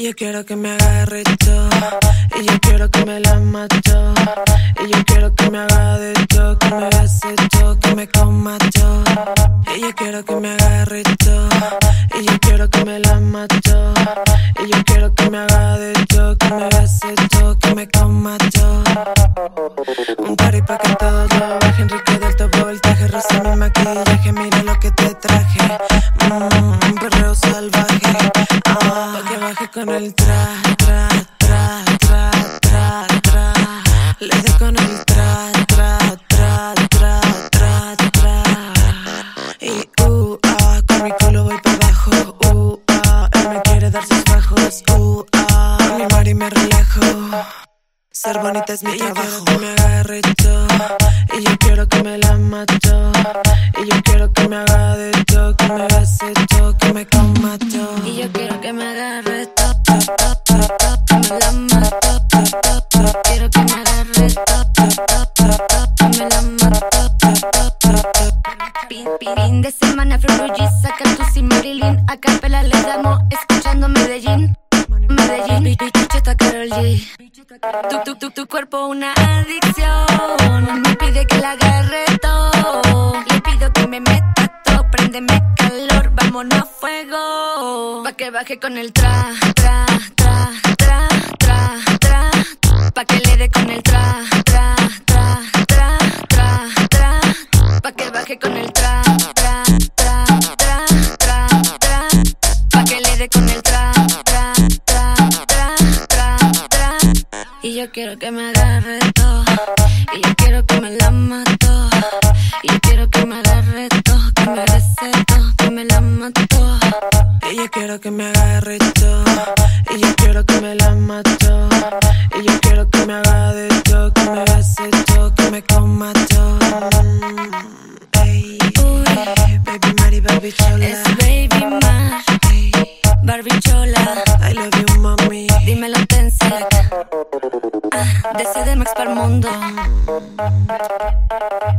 yo quiero que me agarre todo, y yo quiero que me la mato, y yo quiero que me haga de todo, que me bese todo, que me coma todo. Y yo quiero que me agarre todo, y yo quiero que me la mato, y yo quiero que me haga de todo, que me bese todo, que me coma todo. Un party pa' que todos lo bajen, rico del topo, voltaje, rosa mi maquillaje, mira lo que te traje, un perreo salvaje, pa' que baje con el tra, tra, tra, tra, tra, tra, le dé con el tra, tra, tra, tra, tra, tra, y con mi culo voy pa' abajo, él me quiere dar sus bajos, con mi mari me relajo. Ser bonita es mi trabajo. Yo quiero que me agarre todo, y yo quiero que me la mato, y yo quiero que me haga de todo, que me bese todo, que me coma todo. Y yo quiero que me agarre todo, que me la mato, quiero que me agarre todo, que me la mato. Fin de semana, Florulli, saca tu sin Marilyn, a capela le damos, escuchando Medellín. Bichota Karol G. Tu cuerpo una adicción, me pide que la agarre todo, le pido que me meta todo, préndeme calor, vámonos a fuego, pa' que baje con el tra, tra, tra, tra, tra, tra, pa' que le dé con el tra, tra, tra, tra, tra, tra, pa' que baje con el tra, tra, tra, tra, tra, tra, pa' que le dé con el tra, tra, tra, tra, tra, tra. Y yo quiero que me agarre todo, y yo quiero que me la mato, y yo quiero que me agarre todo, que me bese todo, que me la mato. Y yo quiero que me agarre todo, y yo quiero que me la mato, y yo quiero que me haga de todo, que me bese todo, que me coma todo. Ey, baby Mari, Barbie Chola. Es Baby Mar, Barbie Chola. I love you, mami. Dímelo, Tensec. De CDMX para el mundo.